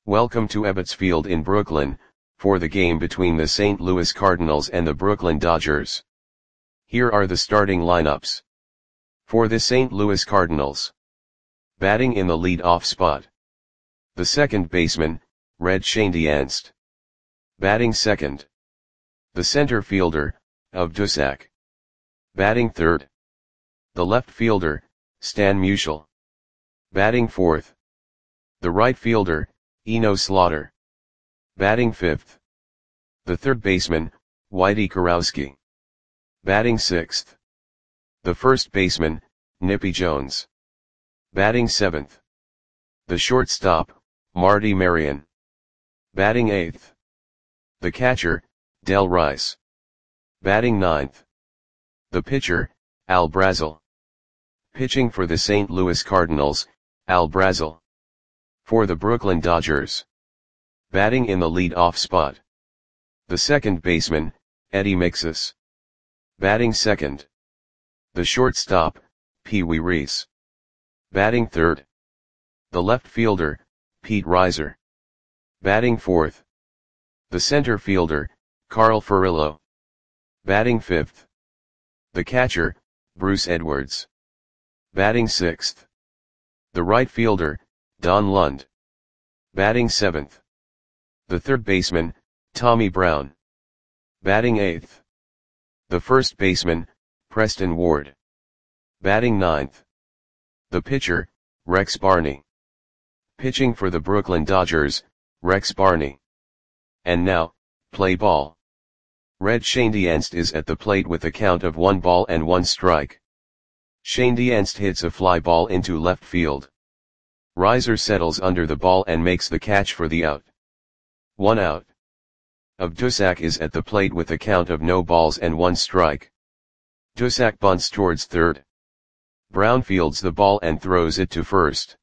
Welcome to Ebbets Field in Brooklyn, for the game between the St. Louis Cardinals and the Brooklyn Dodgers. Here are the starting lineups. For the St. Louis Cardinals. Batting in the lead-off spot. The second baseman, Red Schoendienst. Batting second. The center fielder, Of Dusac. Batting third. The left fielder, Stan Musial. Batting fourth. The right fielder, Eno Slaughter. Batting fifth. The third baseman, Whitey Kurowski. Batting sixth. The first baseman, Nippy Jones. Batting seventh. The shortstop, Marty Marion. Batting eighth. The catcher, Del Rice. Batting ninth. The pitcher, Al Brazel. Pitching for the St. Louis Cardinals, Al Brazel. For the Brooklyn Dodgers. Batting in the lead-off spot. The second baseman, Eddie Mixas. Batting second. The shortstop, Pee Wee Reese. Batting third. The left fielder, Pete Reiser. Batting fourth. The center fielder, Carl Furillo. Batting fifth. The catcher, Bruce Edwards. Batting sixth. The right fielder, Don Lund. Batting seventh. The third baseman, Tommy Brown. Batting eighth. The first baseman, Preston Ward. Batting ninth. The pitcher, Rex Barney. Pitching for the Brooklyn Dodgers, Rex Barney. And now, play ball. Red Schoendienst is at the plate with a count of 1 strike. Schoendienst hits a fly ball into left field. Reiser settles under the ball and makes the catch for the out. 1 out. Of Dusac is at the plate with a count of 1 strike. Dusac bunts towards third. Brown fields the ball and throws it to first.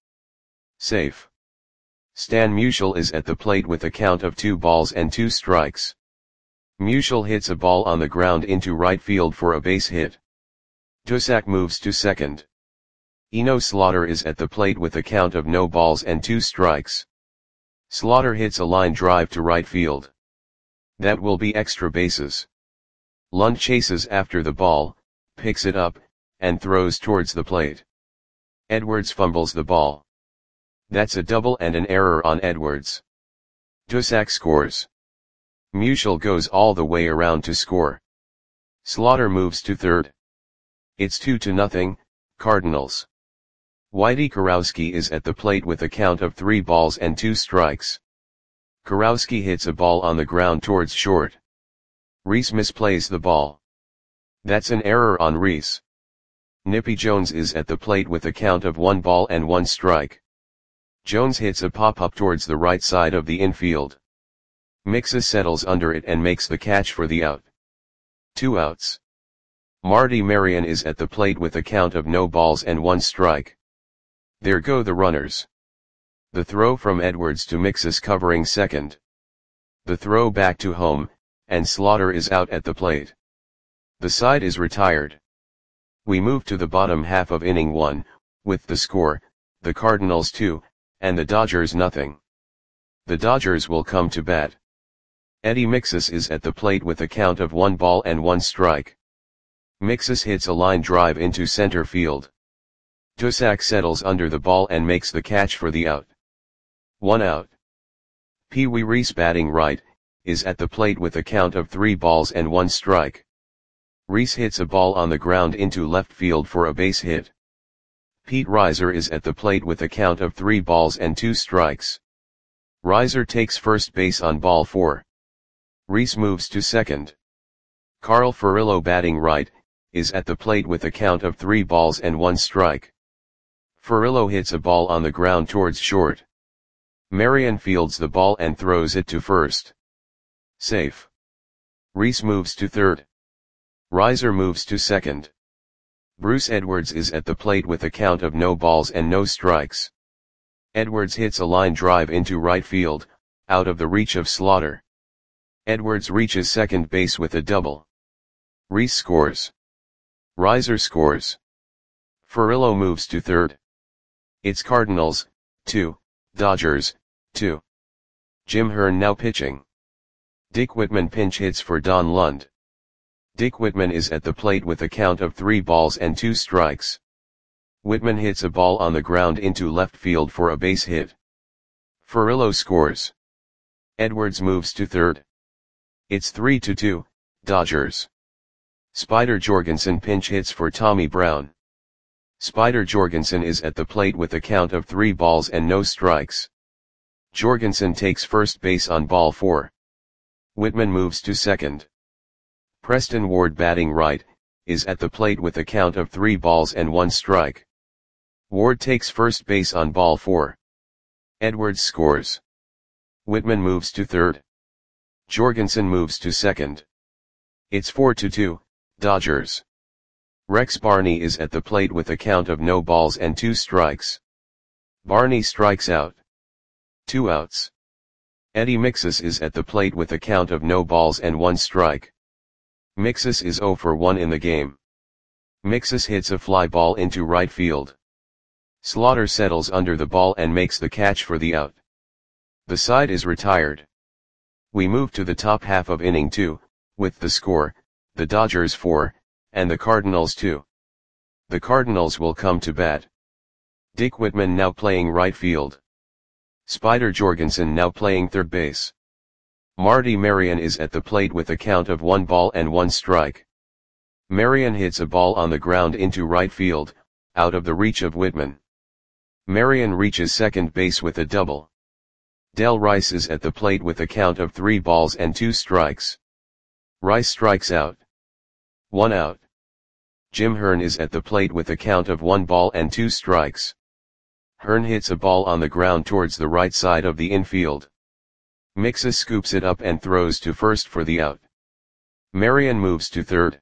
Safe. Stan Musial is at the plate with a count of 2 strikes. Musial hits a ball on the ground into right field for a base hit. Dusac moves to second. Eno Slaughter is at the plate with a count of 2 strikes. Slaughter hits a line drive to right field. That will be extra bases. Lund chases after the ball, picks it up, and throws towards the plate. Edwards fumbles the ball. That's a double and an error on Edwards. Dusac scores. Musial goes all the way around to score. Slaughter moves to third. It's 2-0, Cardinals. Whitey Kurowski is at the plate with a count of 3 balls and 2 strikes. Kurowski hits a ball on the ground towards short. Reese misplays the ball. That's an error on Reese. Nippy Jones is at the plate with a count of 1 ball and 1 strike. Jones hits a pop-up towards the right side of the infield. Mixas settles under it and makes the catch for the out. 2 outs. Marty Marion is at the plate with a count of 0 balls and 1 strike. There go the runners. The throw from Edwards to Mixas covering second. The throw back to home, and Slaughter is out at the plate. The side is retired. We move to the bottom half of inning 1, with the score, the Cardinals 2, and the Dodgers 0. The Dodgers will come to bat. Eddie Mixas is at the plate with a count of 1 ball and 1 strike. Mixas hits a line drive into center field. Dusac settles under the ball and makes the catch for the out. 1 out. Pee Wee Reese batting right, is at the plate with a count of 3 balls and 1 strike. Reese hits a ball on the ground into left field for a base hit. Pete Reiser is at the plate with a count of 3 balls and 2 strikes. Reiser takes first base on ball 4. Reese moves to second. Carl Furillo batting right, is at the plate with a count of 3 balls and 1 strike. Furillo hits a ball on the ground towards short. Marion fields the ball and throws it to first. Safe. Reese moves to third. Reiser moves to second. Bruce Edwards is at the plate with a count of 0 balls and 0 strikes. Edwards hits a line drive into right field, out of the reach of Slaughter. Edwards reaches second base with a double. Reese scores. Reiser scores. Furillo moves to third. It's Cardinals, 2, Dodgers, 2. Jim Hearn now pitching. Dick Whitman pinch hits for Don Lund. Dick Whitman is at the plate with a count of 3 balls and 2 strikes. Whitman hits a ball on the ground into left field for a base hit. Furillo scores. Edwards moves to third. It's 3-2, Dodgers. Spider Jorgensen pinch hits for Tommy Brown. Spider Jorgensen is at the plate with a count of 3 balls and no strikes. Jorgensen takes first base on ball 4. Whitman moves to second. Preston Ward batting right, is at the plate with a count of 3 balls and 1 strike. Ward takes first base on ball 4. Edwards scores. Whitman moves to third. Jorgensen moves to second. It's 4-2, Dodgers. Rex Barney is at the plate with a count of no balls and 2 strikes. Barney strikes out. 2 outs. Eddie Mixus is at the plate with a count of no balls and 1 strike. Mixus is 0 for 1 in the game. Mixus hits a fly ball into right field. Slaughter settles under the ball and makes the catch for the out. The side is retired. We move to the top half of inning 2, with the score, the Dodgers 4, and the Cardinals 2. The Cardinals will come to bat. Dick Whitman now playing right field. Spider Jorgensen now playing third base. Marty Marion is at the plate with a count of 1 ball and 1 strike. Marion hits a ball on the ground into right field, out of the reach of Whitman. Marion reaches second base with a double. Del Rice is at the plate with a count of 3 balls and 2 strikes. Rice strikes out. 1 out. Jim Hearn is at the plate with a count of 1 ball and 2 strikes. Hearn hits a ball on the ground towards the right side of the infield. Mixus scoops it up and throws to first for the out. Marion moves to third.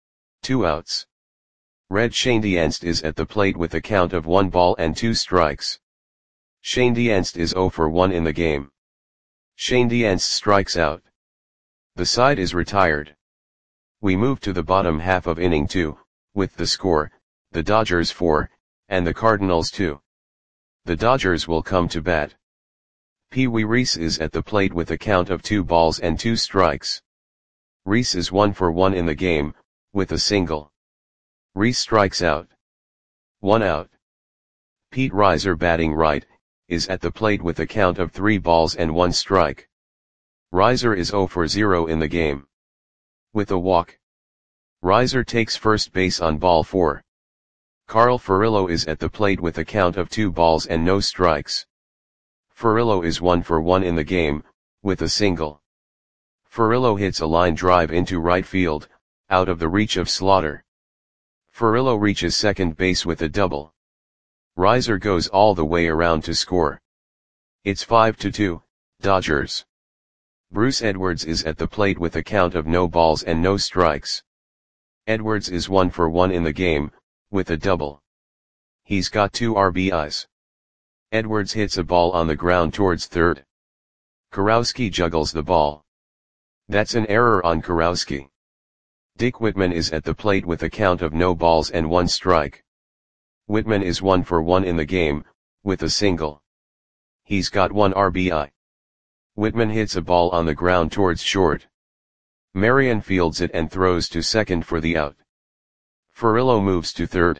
2 outs. Red Schoendienst is at the plate with a count of 1 ball and 2 strikes. Schoendienst is 0 for 1 in the game. Schoendienst strikes out. The side is retired. We move to the bottom half of inning 2, with the score, the Dodgers 4, and the Cardinals 2. The Dodgers will come to bat. Pee Wee Reese is at the plate with a count of 2 balls and 2 strikes. Reese is 1 for 1 in the game, with a single. Reese strikes out. 1 out. Pete Reiser batting right, is at the plate with a count of 3 balls and 1 strike. Reiser is 0 for 0 in the game. With a walk. Reiser takes first base on ball 4. Carl Furillo is at the plate with a count of 2 balls and no strikes. Furillo is 1 for 1 in the game, with a single. Furillo hits a line drive into right field, out of the reach of Slaughter. Furillo reaches second base with a double. Reiser goes all the way around to score. It's 5-2, Dodgers. Bruce Edwards is at the plate with a count of no balls and no strikes. Edwards is 1 for 1 in the game, with a double. He's got 2 RBIs. Edwards hits a ball on the ground towards third. Kurowski juggles the ball. That's an error on Kurowski. Dick Whitman is at the plate with a count of no balls and 1 strike. Whitman is 1 for 1 in the game, with a single. He's got 1 RBI. Whitman hits a ball on the ground towards short. Marion fields it and throws to second for the out. Furillo moves to third.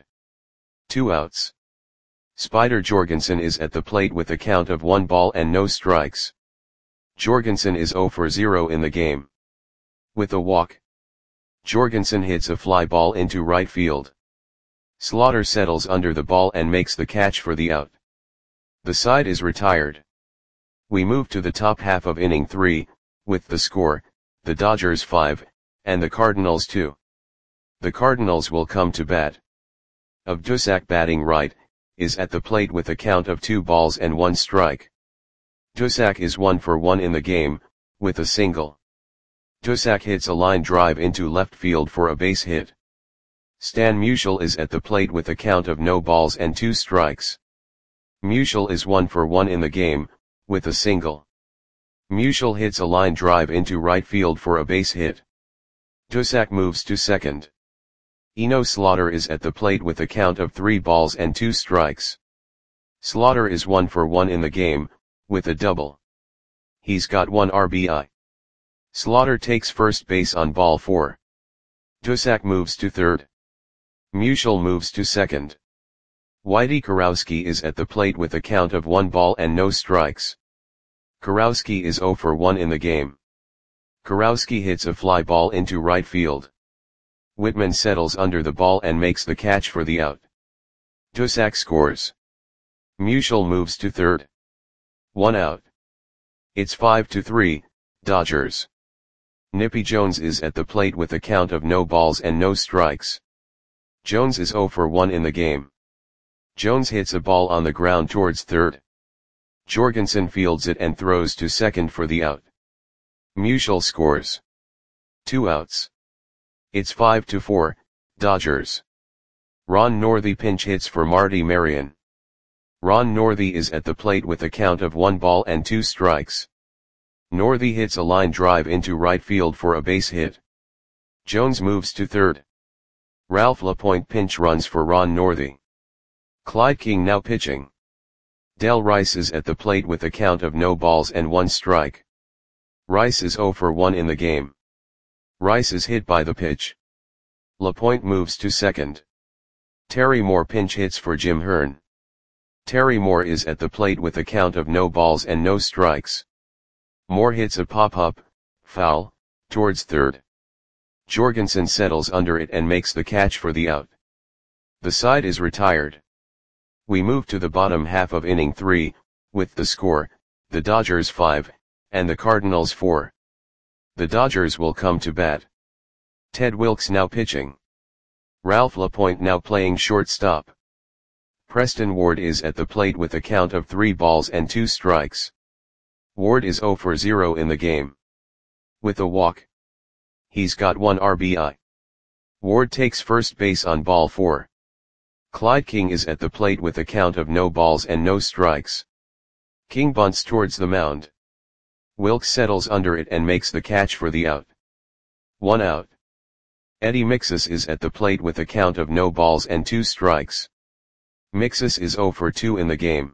2 outs. Spider Jorgensen is at the plate with a count of 1 ball and no strikes. Jorgensen is 0 for 0 in the game. With a walk. Jorgensen hits a fly ball into right field. Slaughter settles under the ball and makes the catch for the out. The side is retired. We move to the top half of inning 3, with the score, the Dodgers 5, and the Cardinals 2. The Cardinals will come to bat. Of Dusak batting right, is at the plate with a count of 2 balls and 1 strike. Dusak is 1 for 1 in the game, with a single. Dusak hits a line drive into left field for a base hit. Stan Musial is at the plate with a count of no balls and 2 strikes. Musial is 1 for 1 in the game, with a single. Musial hits a line drive into right field for a base hit. Dusak moves to second. Eno Slaughter is at the plate with a count of 3 balls and 2 strikes. Slaughter is 1 for 1 in the game, with a double. He's got 1 RBI. Slaughter takes first base on ball 4. Dusak moves to third. Musial moves to second. Whitey Kurowski is at the plate with a count of 1 ball and no strikes. Kurowski is 0 for 1 in the game. Kurowski hits a fly ball into right field. Whitman settles under the ball and makes the catch for the out. Dusak scores. Musial moves to third. 1 out. It's 5-3, Dodgers. Nippy Jones is at the plate with a count of no balls and no strikes. Jones is 0 for 1 in the game. Jones hits a ball on the ground towards third. Jorgensen fields it and throws to second for the out. Musial scores. 2 outs. It's 5-4, Dodgers. Ron Northey pinch hits for Marty Marion. Ron Northey is at the plate with a count of 1 ball and 2 strikes. Northey hits a line drive into right field for a base hit. Jones moves to third. Ralph LaPointe pinch runs for Ron Northey. Clyde King now pitching. Del Rice is at the plate with a count of no balls and 1 strike. Rice is 0 for 1 in the game. Rice is hit by the pitch. LaPointe moves to second. Terry Moore pinch hits for Jim Hearn. Terry Moore is at the plate with a count of no balls and no strikes. Moore hits a pop-up, foul, towards third. Jorgensen settles under it and makes the catch for the out. The side is retired. We move to the bottom half of inning 3, with the score, the Dodgers 5, and the Cardinals 4. The Dodgers will come to bat. Ted Wilkes now pitching. Ralph LaPointe now playing shortstop. Preston Ward is at the plate with a count of 3 balls and 2 strikes. Ward is 0 for 0 in the game. With a walk. He's got 1 RBI. Ward takes first base on ball 4. Clyde King is at the plate with a count of no balls and no strikes. King bunts towards the mound. Wilkes settles under it and makes the catch for the out. 1 out. Eddie Mixus is at the plate with a count of no balls and 2 strikes. Mixus is 0 for 2 in the game.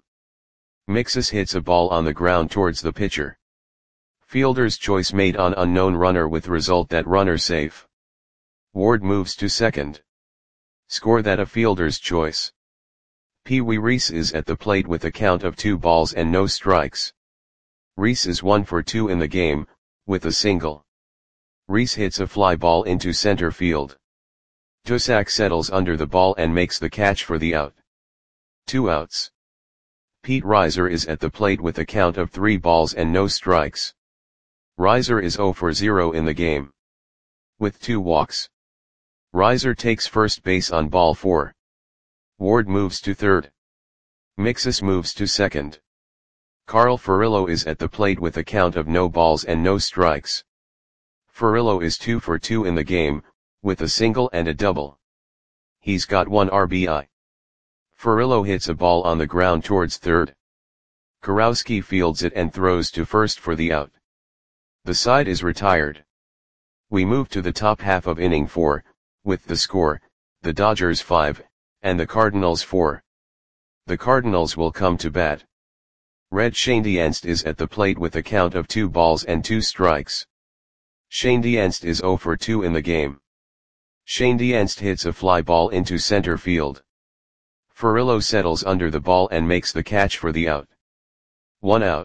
Mixus hits a ball on the ground towards the pitcher. Fielder's choice made on unknown runner with result that runner safe. Ward moves to second. Score that a fielder's choice. Pee Wee Reese is at the plate with a count of 2 balls and no strikes. Reese is 1 for 2 in the game, with a single. Reese hits a fly ball into center field. Dusak settles under the ball and makes the catch for the out. 2 outs. Pete Reiser is at the plate with a count of 3 balls and no strikes. Reiser is 0 for 0 in the game. With 2 walks. Reiser takes first base on ball 4. Ward moves to third. Mixus moves to second. Carl Furillo is at the plate with a count of no balls and no strikes. Furillo is 2 for 2 in the game, with a single and a double. He's got 1 RBI. Furillo hits a ball on the ground towards third. Kurowski fields it and throws to first for the out. The side is retired. We move to the top half of inning 4, with the score, the Dodgers 5, and the Cardinals 4. The Cardinals will come to bat. Red Schoendienst is at the plate with a count of 2 balls and 2 strikes. Schoendienst is 0 for 2 in the game. Schoendienst hits a fly ball into center field. Furillo settles under the ball and makes the catch for the out. 1 out.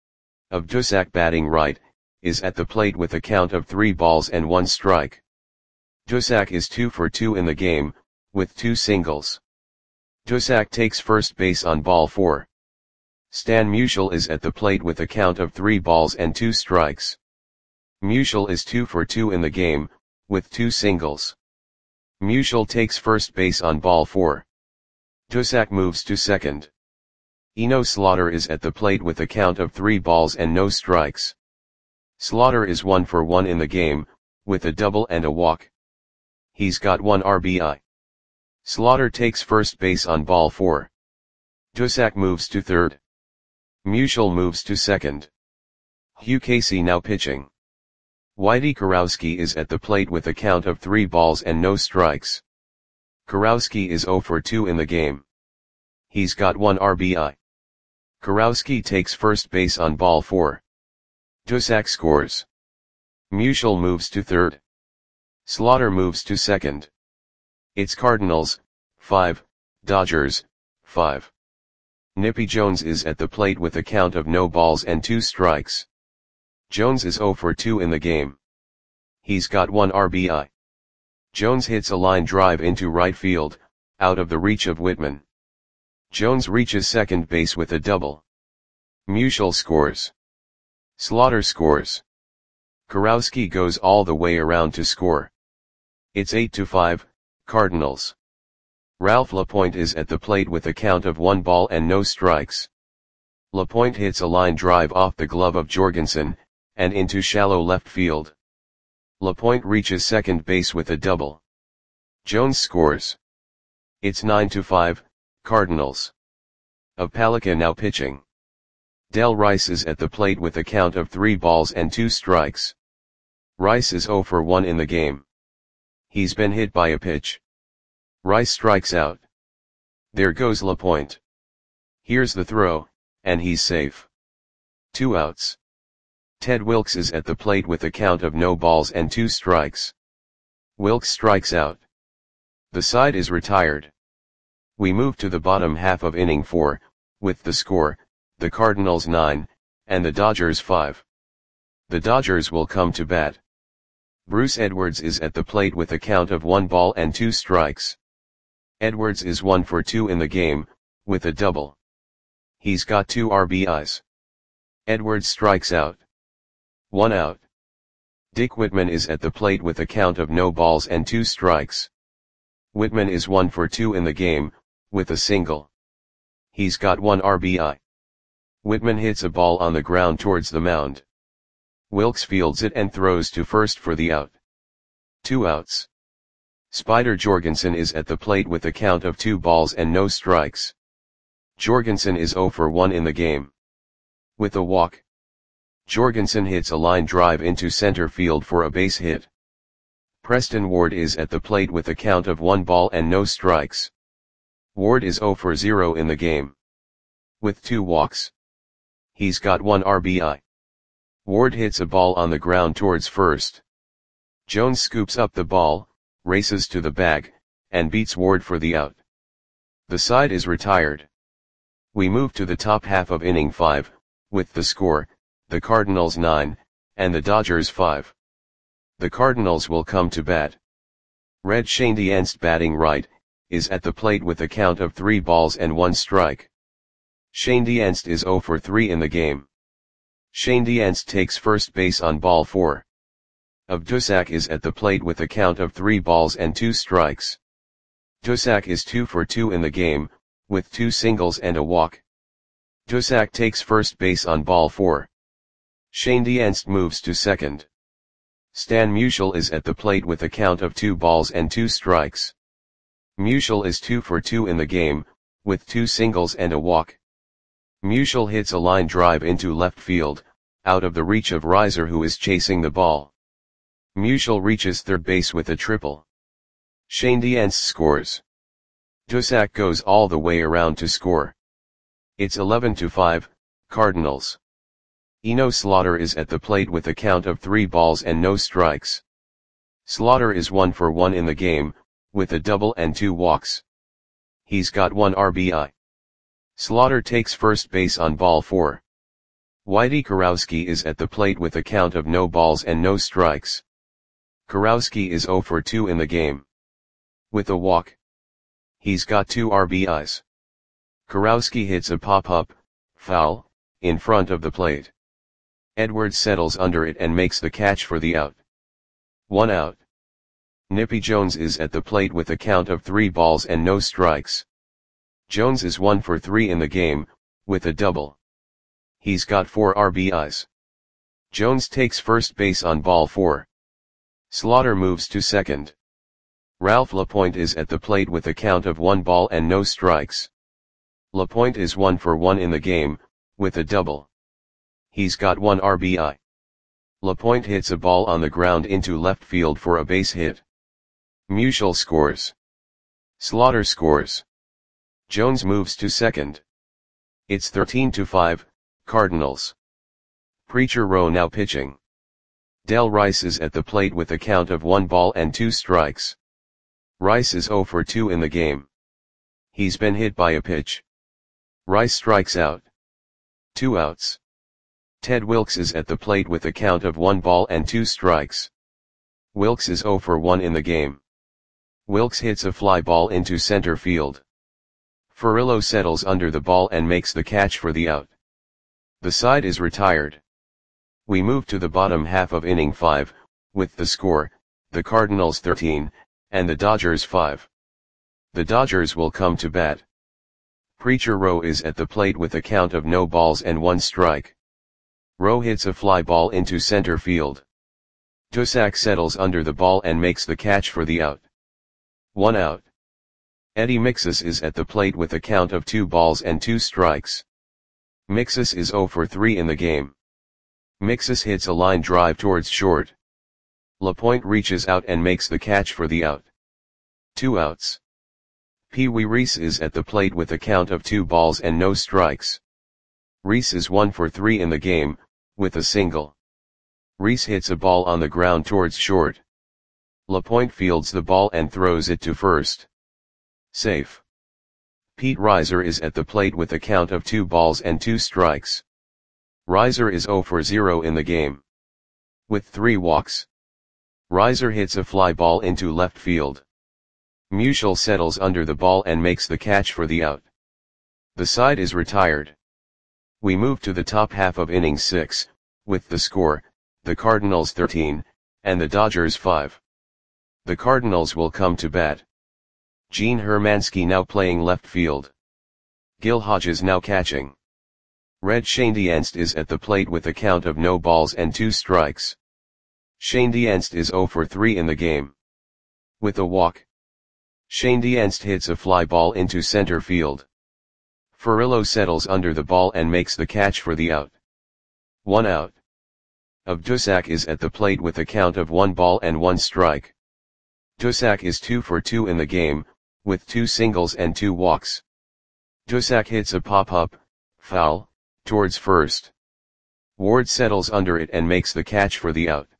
Dusak batting right, is at the plate with a count of 3 balls and 1 strike. Dusak is 2 for 2 in the game, with 2 singles. Dusak takes first base on ball 4. Stan Musial is at the plate with a count of 3 balls and 2 strikes. Musial is 2 for 2 in the game, with 2 singles. Musial takes first base on ball 4. Dusak moves to second. Eno Slaughter is at the plate with a count of 3 balls and no strikes. Slaughter is 1 for 1 in the game, with a double and a walk. He's got 1 RBI. Slaughter takes first base on ball 4. Dusak moves to third. Musial moves to second. Hugh Casey now pitching. Whitey Kurowski is at the plate with a count of 3 balls and no strikes. Kurowski is 0 for 2 in the game. He's got 1 RBI. Kurowski takes first base on ball 4. Dusak scores. Musial moves to third. Slaughter moves to second. It's Cardinals, 5, Dodgers, 5. Nippy Jones is at the plate with a count of no balls and 2 strikes. Jones is 0 for 2 in the game. He's got 1 RBI. Jones hits a line drive into right field, out of the reach of Whitman. Jones reaches second base with a double. Musial scores. Slaughter scores. Kurowski goes all the way around to score. It's 8-5, Cardinals. Ralph LaPointe is at the plate with a count of 1 ball and no strikes. LaPointe hits a line drive off the glove of Jorgensen, and into shallow left field. LaPointe reaches second base with a double. Jones scores. It's 9-5, Cardinals. Opalika now pitching. Del Rice is at the plate with a count of 3 balls and 2 strikes. Rice is 0 for 1 in the game. He's been hit by a pitch. Rice strikes out. There goes LaPointe. Here's the throw, and he's safe. 2 outs. Ted Wilkes is at the plate with a count of no balls and 2 strikes. Wilkes strikes out. The side is retired. We move to the bottom half of inning 4, with the score, the Cardinals 9, and the Dodgers 5. The Dodgers will come to bat. Bruce Edwards is at the plate with a count of 1 ball and 2 strikes. Edwards is 1 for 2 in the game, with a double. He's got 2 RBIs. Edwards strikes out. 1 out. Dick Whitman is at the plate with a count of no balls and 2 strikes. Whitman is 1 for 2 in the game, with a single. He's got 1 RBI. Whitman hits a ball on the ground towards the mound. Wilkes fields it and throws to first for the out. 2 outs. Spider Jorgensen is at the plate with a count of 2 balls and no strikes. Jorgensen is 0 for 1 in the game. With a walk. Jorgensen hits a line drive into center field for a base hit. Preston Ward is at the plate with a count of 1 ball and no strikes. Ward is 0 for 0 in the game. With 2 walks. He's got 1 RBI. Ward hits a ball on the ground towards first. Jones scoops up the ball, races to the bag, and beats Ward for the out. The side is retired. We move to the top half of inning 5, with the score, the Cardinals 9, and the Dodgers 5. The Cardinals will come to bat. Red Schoendienst, batting right, is at the plate with a count of 3 balls and 1 strike. Schoendienst is 0 for 3 in the game. Schoendienst takes first base on ball 4. Dusak is at the plate with a count of 3 balls and 2 strikes. Dusak is 2 for 2 in the game, with 2 singles and a walk. Dusak takes first base on ball 4. Schoendienst moves to second. Stan Musial is at the plate with a count of 2 balls and 2 strikes. Musial is 2 for 2 in the game, with 2 singles and a walk. Musial hits a line drive into left field, out of the reach of Reiser, who is chasing the ball. Musial reaches third base with a triple. Schoendienst scores. Dusak goes all the way around to score. It's 11-5, Cardinals. Eno Slaughter is at the plate with a count of 3 balls and no strikes. Slaughter is 1 for 1 in the game, with a double and 2 walks. He's got 1 RBI. Slaughter takes first base on ball 4. Whitey Kurowski is at the plate with a count of no balls and no strikes. Kurowski is 0 for 2 in the game. With a walk. He's got 2 RBIs. Kurowski hits a pop-up, foul, in front of the plate. Edwards settles under it and makes the catch for the out. 1 out. Nippy Jones is at the plate with a count of 3 balls and no strikes. Jones is 1 for 3 in the game, with a double. He's got 4 RBIs. Jones takes first base on ball 4. Slaughter moves to second. Ralph LaPointe is at the plate with a count of 1 ball and no strikes. LaPointe is 1 for 1 in the game, with a double. He's got 1 RBI. LaPointe hits a ball on the ground into left field for a base hit. Musial scores. Slaughter scores. Jones moves to second. It's 13-5, Cardinals. Preacher Rowe now pitching. Del Rice is at the plate with a count of 1 ball and 2 strikes. Rice is 0 for 2 in the game. He's been hit by a pitch. Rice strikes out. 2 outs. Ted Wilkes is at the plate with a count of 1 ball and 2 strikes. Wilkes is 0 for 1 in the game. Wilkes hits a fly ball into center field. Furillo settles under the ball and makes the catch for the out. The side is retired. We move to the bottom half of inning 5, with the score, the Cardinals 13, and the Dodgers 5. The Dodgers will come to bat. Preacher Rowe is at the plate with a count of no balls and 1 strike. Rowe hits a fly ball into center field. Dusak settles under the ball and makes the catch for the out. 1 out. Eddie Mixus is at the plate with a count of 2 balls and 2 strikes. Mixus is 0 for 3 in the game. Mixus hits a line drive towards short. LaPointe reaches out and makes the catch for the out. 2 outs. Pee Wee Reese is at the plate with a count of 2 balls and no strikes. Reese is 1 for 3 in the game, with a single. Reese hits a ball on the ground towards short. LaPointe fields the ball and throws it to first. Safe. Pete Reiser is at the plate with a count of 2 balls and 2 strikes. Reiser is 0 for 0 in the game. With 3 walks. Reiser hits a fly ball into left field. Musial settles under the ball and makes the catch for the out. The side is retired. We move to the top half of inning 6, with the score, the Cardinals 13, and the Dodgers 5. The Cardinals will come to bat. Gene Hermansky now playing left field. Gil Hodges now catching. Red Schoendienst is at the plate with a count of no balls and 2 strikes. Schoendienst is 0 for 3 in the game. With a walk. Schoendienst hits a fly ball into center field. Furillo settles under the ball and makes the catch for the out. 1 out. Dusak is at the plate with a count of 1 ball and 1 strike. Dusak is 2 for 2 in the game, with 2 singles and 2 walks. Dusak hits a pop-up, foul, towards first. Ward settles under it and makes the catch for the out.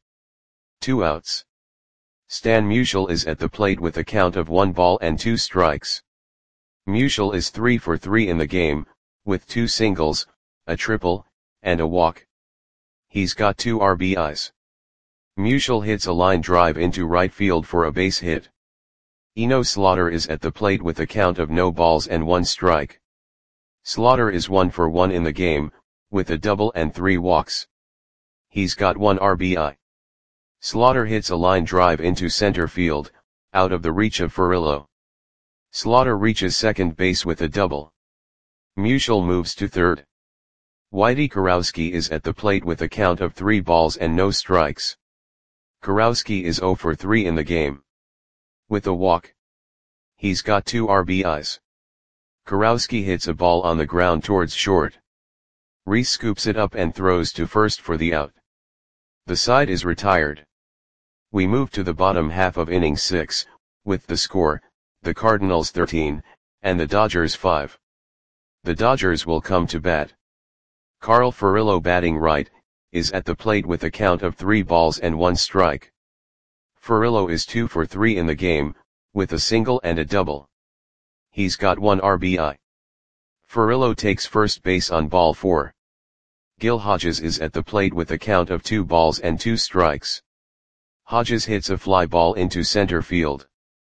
2 outs. Stan Musial is at the plate with a count of 1 ball and 2 strikes. Musial is 3 for 3 in the game, with 2 singles, a triple, and a walk. He's got 2 RBIs. Musial hits a line drive into right field for a base hit. Eno Slaughter is at the plate with a count of no balls and 1 strike. Slaughter is 1 for 1 in the game, with a double and 3 walks. He's got 1 RBI. Slaughter hits a line drive into center field, out of the reach of Furillo. Slaughter reaches second base with a double. Musial moves to third. Whitey Kurowski is at the plate with a count of 3 balls and no strikes. Kurowski is 0 for 3 in the game. With a walk. He's got 2 RBIs. Kurowski hits a ball on the ground towards short. Reese scoops it up and throws to first for the out. The side is retired. We move to the bottom half of inning 6, with the score, the Cardinals 13, and the Dodgers 5. The Dodgers will come to bat. Carl Furillo batting right, is at the plate with a count of 3 balls and 1 strike. Furillo is 2 for 3 in the game, with a single and a double. He's got 1 RBI. Furillo takes first base on ball 4. Gil Hodges is at the plate with a count of 2 balls and 2 strikes. Hodges hits a fly ball into center field.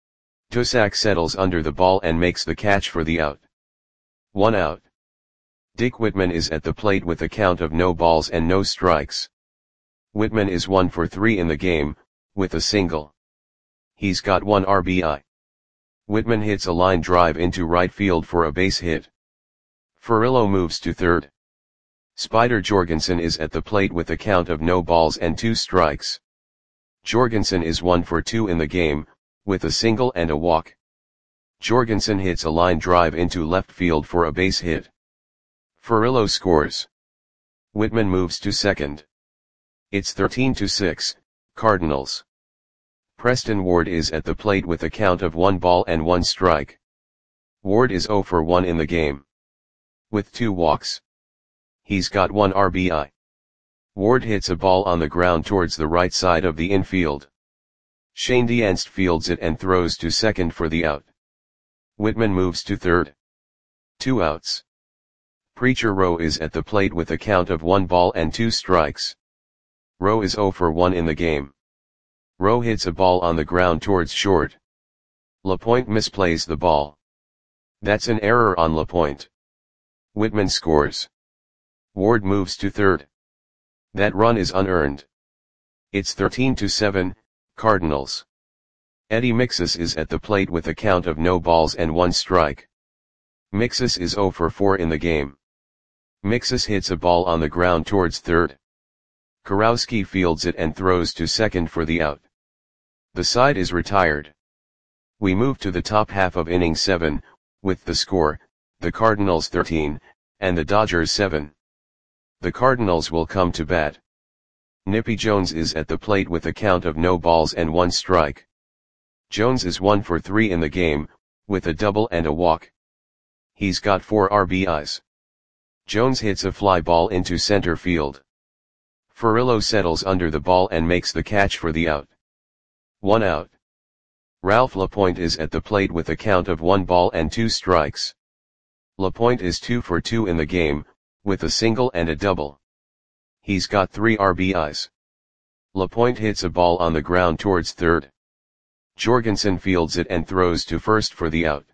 Dusak settles under the ball and makes the catch for the out. 1 out. Dick Whitman is at the plate with a count of no balls and no strikes. Whitman is 1 for 3 in the game, with a single. He's got 1 RBI. Whitman hits a line drive into right field for a base hit. Furillo moves to third. Spider Jorgensen is at the plate with a count of no balls and 2 strikes. Jorgensen is 1 for 2 in the game, with a single and a walk. Jorgensen hits a line drive into left field for a base hit. Furillo scores. Whitman moves to second. It's 13-6, Cardinals. Preston Ward is at the plate with a count of 1 ball and 1 strike. Ward is 0 for 1 in the game. With 2 walks. He's got 1 RBI. Ward hits a ball on the ground towards the right side of the infield. Shane Dienst fields it and throws to second for the out. Whitman moves to third. 2 outs. Preacher Rowe is at the plate with a count of 1 ball and 2 strikes. Rowe is 0 for 1 in the game. Rowe hits a ball on the ground towards short. LaPointe misplays the ball. That's an error on LaPointe. Whitman scores. Ward moves to third. That run is unearned. It's 13-7, Cardinals. Eddie Mixus is at the plate with a count of no balls and 1 strike. Mixus is 0 for 4 in the game. Mixus hits a ball on the ground towards third. Kurowski fields it and throws to second for the out. The side is retired. We move to the top half of inning 7, with the score, the Cardinals 13, and the Dodgers 7. The Cardinals will come to bat. Nippy Jones is at the plate with a count of no balls and 1 strike. Jones is 1 for 3 in the game, with a double and a walk. He's got 4 RBIs. Jones hits a fly ball into center field. Furillo settles under the ball and makes the catch for the out. 1 out. Ralph LaPointe is at the plate with a count of 1 ball and 2 strikes. LaPointe is 2 for 2 in the game, with a single and a double. He's got 3 RBIs. LaPointe hits a ball on the ground towards third. Jorgensen fields it and throws to first for the out.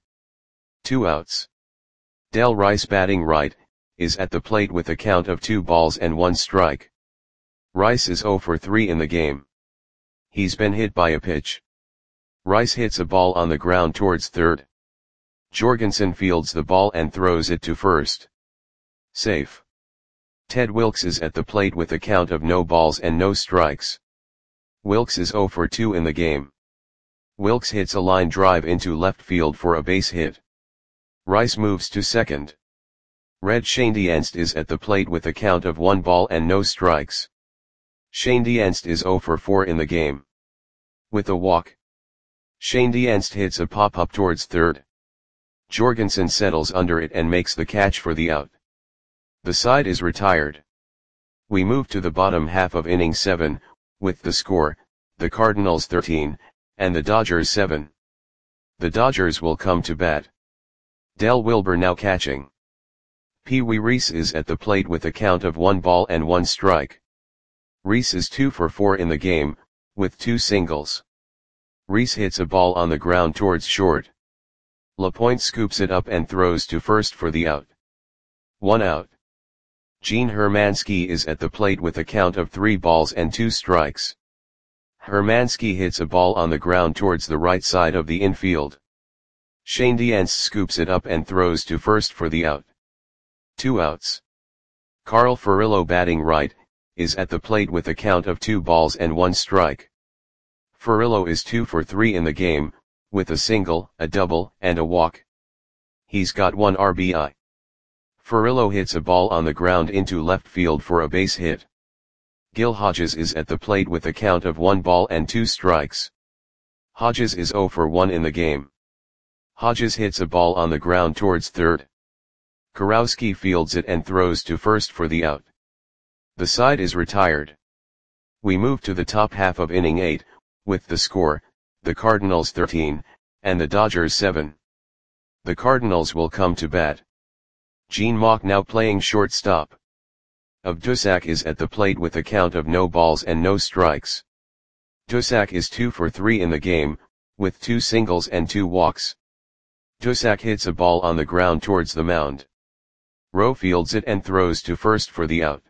2 outs. Del Rice, batting right, is at the plate with a count of 2 balls and 1 strike. Rice is 0 for 3 in the game. He's been hit by a pitch. Rice hits a ball on the ground towards third. Jorgensen fields the ball and throws it to first. Safe. Ted Wilkes is at the plate with a count of no balls and no strikes. Wilkes is 0 for 2 in the game. Wilkes hits a line drive into left field for a base hit. Rice moves to second. Red Shane Dienst is at the plate with a count of 1 ball and no strikes. Shane Dienst is 0 for 4 in the game. With a walk. Shane Dienst hits a pop-up towards third. Jorgensen settles under it and makes the catch for the out. The side is retired. We move to the bottom half of inning 7, with the score, the Cardinals 13, and the Dodgers 7. The Dodgers will come to bat. Del Wilber now catching. Pee Wee Reese is at the plate with a count of 1 ball and 1 strike. Reese is 2 for 4 in the game, with 2 singles. Reese hits a ball on the ground towards short. LaPointe scoops it up and throws to first for the out. 1 out. Gene Hermansky is at the plate with a count of 3 balls and 2 strikes. Hermansky hits a ball on the ground towards the right side of the infield. Shane Dienst scoops it up and throws to first for the out. 2 outs. Carl Furillo, batting right, is at the plate with a count of 2 balls and 1 strike. Furillo is 2 for 3 in the game, with a single, a double, and a walk. He's got 1 RBI. Furillo hits a ball on the ground into left field for a base hit. Gil Hodges is at the plate with a count of 1 ball and 2 strikes. Hodges is 0 for 1 in the game. Hodges hits a ball on the ground towards third. Kurowski fields it and throws to first for the out. The side is retired. We move to the top half of inning 8, with the score, the Cardinals 13, and the Dodgers 7. The Cardinals will come to bat. Gene Mauch now playing shortstop. Dusak is at the plate with a count of no balls and no strikes. Dusak is 2 for 3 in the game, with 2 singles and 2 walks. Dusak hits a ball on the ground towards the mound. Rowe fields it and throws to first for the out.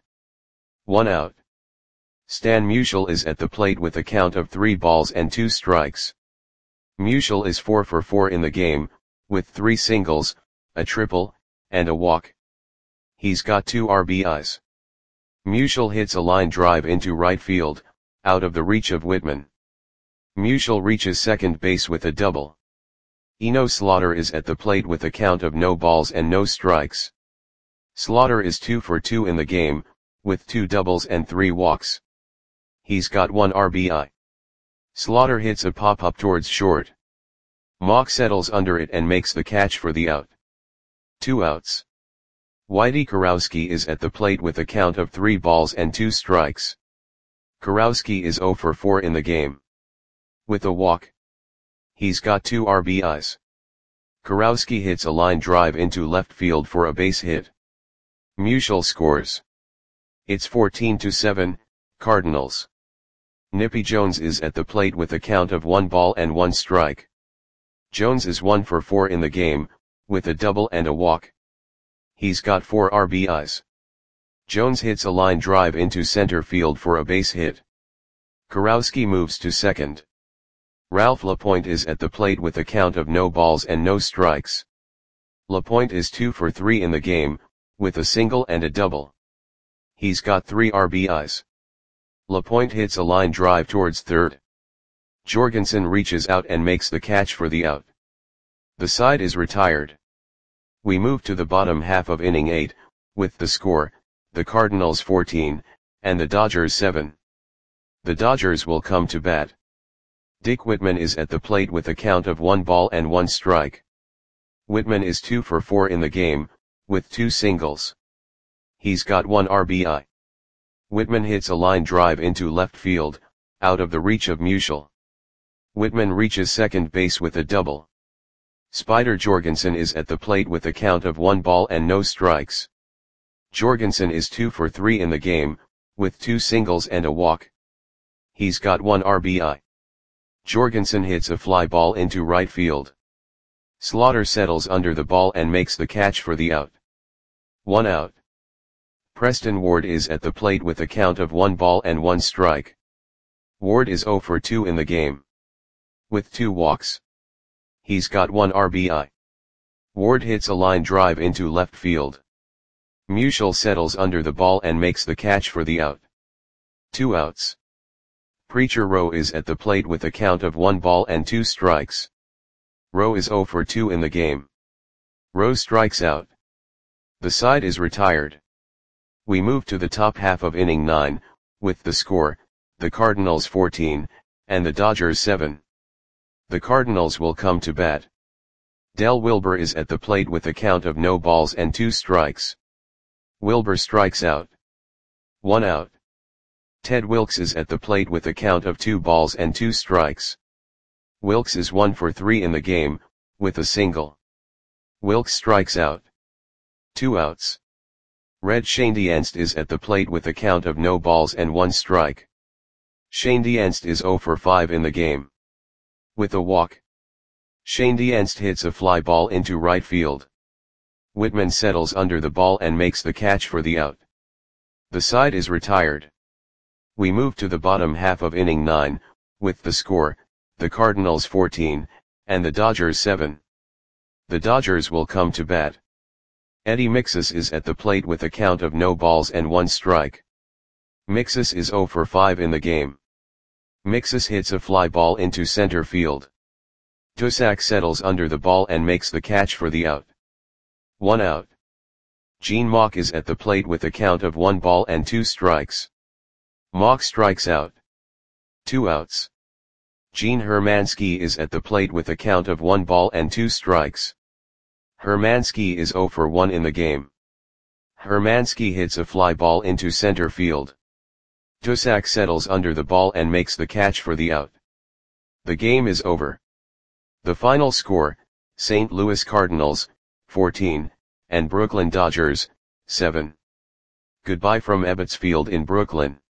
1 out. Stan Musial is at the plate with a count of 3 balls and 2 strikes. Musial is 4 for 4 in the game, with 3 singles, a triple, and a walk. He's got 2 RBIs. Musial hits a line drive into right field, out of the reach of Whitman. Musial reaches second base with a double. Eno Slaughter is at the plate with a count of no balls and no strikes. Slaughter is 2 for 2 in the game, with 2 doubles and 3 walks. He's got 1 RBI. Slaughter hits a pop-up towards short. Mauch settles under it and makes the catch for the out. 2 outs. Whitey Kurowski is at the plate with a count of 3 balls and 2 strikes. Kurowski is 0 for 4 in the game. With a walk. He's got 2 RBIs. Kurowski hits a line drive into left field for a base hit. Musial scores. It's 14-7, Cardinals. Nippy Jones is at the plate with a count of 1 ball and 1 strike. Jones is 1 for 4 in the game, with a double and a walk. He's got 4 RBIs. Jones hits a line drive into center field for a base hit. Kurowski moves to second. Ralph LaPointe is at the plate with a count of no balls and no strikes. LaPointe is 2 for 3 in the game, with a single and a double. He's got 3 RBIs. LaPointe hits a line drive towards third. Jorgensen reaches out and makes the catch for the out. The side is retired. We move to the bottom half of inning 8, with the score, the Cardinals 14, and the Dodgers 7. The Dodgers will come to bat. Dick Whitman is at the plate with a count of 1 ball and 1 strike. Whitman is 2 for 4 in the game, with 2 singles. He's got 1 RBI. Whitman hits a line drive into left field, out of the reach of Musial. Whitman reaches second base with a double. Spider Jorgensen is at the plate with a count of 1 ball and no strikes. Jorgensen is 2 for 3 in the game, with 2 singles and a walk. He's got 1 RBI. Jorgensen hits a fly ball into right field. Slaughter settles under the ball and makes the catch for the out. 1 out. Preston Ward is at the plate with a count of 1 ball and 1 strike. Ward is 0 for 2 in the game. With 2 walks. He's got 1 RBI. Ward hits a line drive into left field. Musial settles under the ball and makes the catch for the out. 2 outs. Preacher Rowe is at the plate with a count of 1 ball and 2 strikes. Rowe is 0 for 2 in the game. Rowe strikes out. The side is retired. We move to the top half of inning 9, with the score, the Cardinals 14, and the Dodgers 7. The Cardinals will come to bat. Del Wilber is at the plate with a count of no balls and 2 strikes. Wilber strikes out. 1 out. Ted Wilkes is at the plate with a count of 2 balls and 2 strikes. Wilkes is 1 for 3 in the game, with a single. Wilkes strikes out. 2 outs. Red Schoendienst is at the plate with a count of no balls and 1 strike. Schoendienst is 0 for 5 in the game. With a walk. Schoendienst hits a fly ball into right field. Whitman settles under the ball and makes the catch for the out. The side is retired. We move to the bottom half of inning 9, with the score, the Cardinals 14, and the Dodgers 7. The Dodgers will come to bat. Eddie Mixus is at the plate with a count of no balls and 1 strike. Mixus is 0 for 5 in the game. Mixus hits a fly ball into center field. Dusak settles under the ball and makes the catch for the out. 1 out. Gene Mauch is at the plate with a count of 1 ball and 2 strikes. Mauch strikes out. 2 outs. Gene Hermansky is at the plate with a count of 1 ball and 2 strikes. Hermansky is 0 for 1 in the game. Hermansky hits a fly ball into center field. Dusak settles under the ball and makes the catch for the out. The game is over. The final score, St. Louis Cardinals, 14, and Brooklyn Dodgers, 7. Goodbye from Ebbets Field in Brooklyn.